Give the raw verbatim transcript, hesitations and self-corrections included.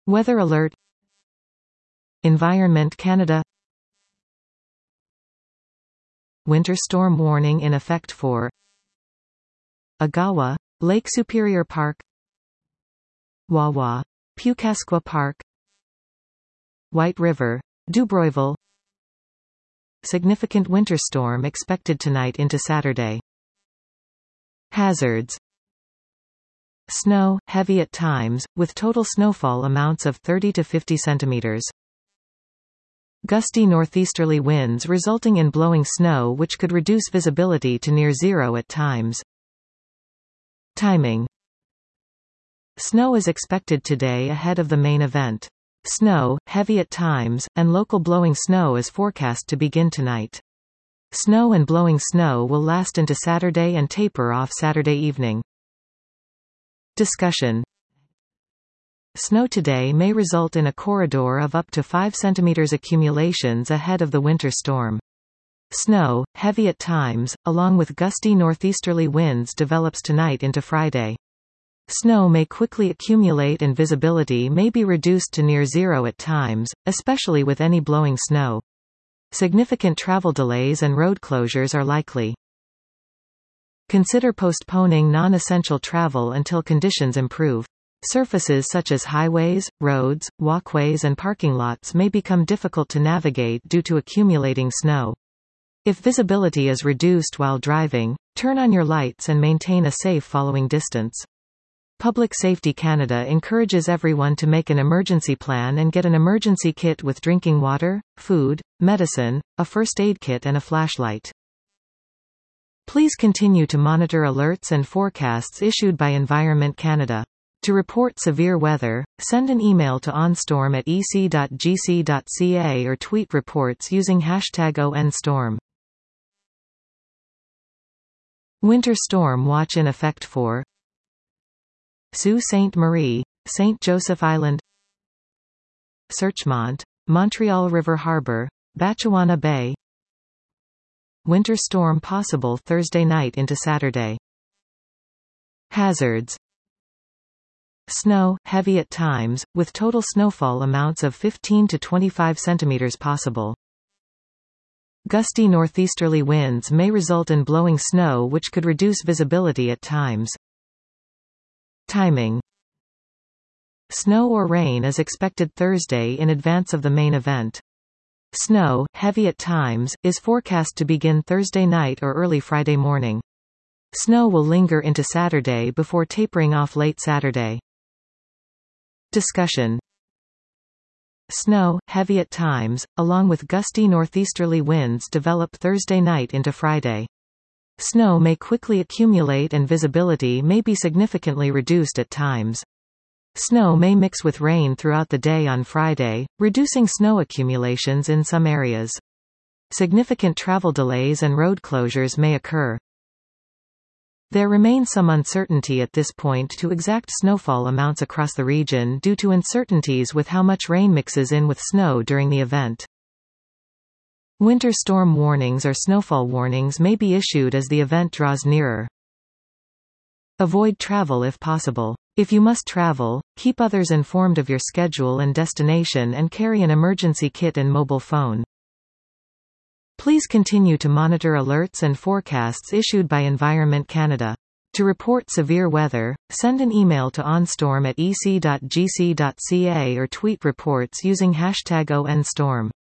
Weather alert. Environment Canada. Winter storm warning in effect for Agawa, Lake Superior Park, Wawa, Pukasqua Park, White River, Dubroyville. Significant winter storm expected tonight into Saturday. Hazards. Snow, heavy at times, with total snowfall amounts of thirty to fifty centimeters. Gusty northeasterly winds resulting in blowing snow which could reduce visibility to near zero at times. Timing. Snow is expected today ahead of the main event. Snow, heavy at times, and local blowing snow is forecast to begin tonight. Snow and blowing snow will last into Saturday and taper off Saturday evening. Discussion. Snow today may result in a corridor of up to five centimeters accumulations ahead of the winter storm. Snow, heavy at times, along with gusty northeasterly winds develops tonight into Friday. Snow may quickly accumulate and visibility may be reduced to near zero at times, especially with any blowing snow. Significant travel delays and road closures are likely. Consider postponing non-essential travel until conditions improve. Surfaces such as highways, roads, walkways and parking lots may become difficult to navigate due to accumulating snow. If visibility is reduced while driving, turn on your lights and maintain a safe following distance. Public Safety Canada encourages everyone to make an emergency plan and get an emergency kit with drinking water, food, medicine, a first aid kit and a flashlight. Please continue to monitor alerts and forecasts issued by Environment Canada. To report severe weather, send an email to onstorm at e c dot g c dot c a or tweet reports using hashtag O N storm. Winter storm watch in effect for Sault Ste. Marie, Saint Joseph Island, Searchmont, Montreal River Harbor, Batchewana Bay. Winter storm possible Thursday night into Saturday. Hazards. Snow, heavy at times, with total snowfall amounts of fifteen to twenty-five centimeters possible. Gusty northeasterly winds may result in blowing snow which could reduce visibility at times. Timing. Snow or rain is expected Thursday in advance of the main event. Snow, heavy at times, is forecast to begin Thursday night or early Friday morning. Snow will linger into Saturday before tapering off late Saturday. Discussion. Snow, heavy at times, along with gusty northeasterly winds develop Thursday night into Friday. Snow may quickly accumulate and visibility may be significantly reduced at times. Snow may mix with rain throughout the day on Friday, reducing snow accumulations in some areas. Significant travel delays and road closures may occur. There remains some uncertainty at this point to exact snowfall amounts across the region due to uncertainties with how much rain mixes in with snow during the event. Winter storm warnings or snowfall warnings may be issued as the event draws nearer. Avoid travel if possible. If you must travel, keep others informed of your schedule and destination and carry an emergency kit and mobile phone. Please continue to monitor alerts and forecasts issued by Environment Canada. To report severe weather, send an email to onstorm at e c dot g c dot c a or tweet reports using hashtag O N storm.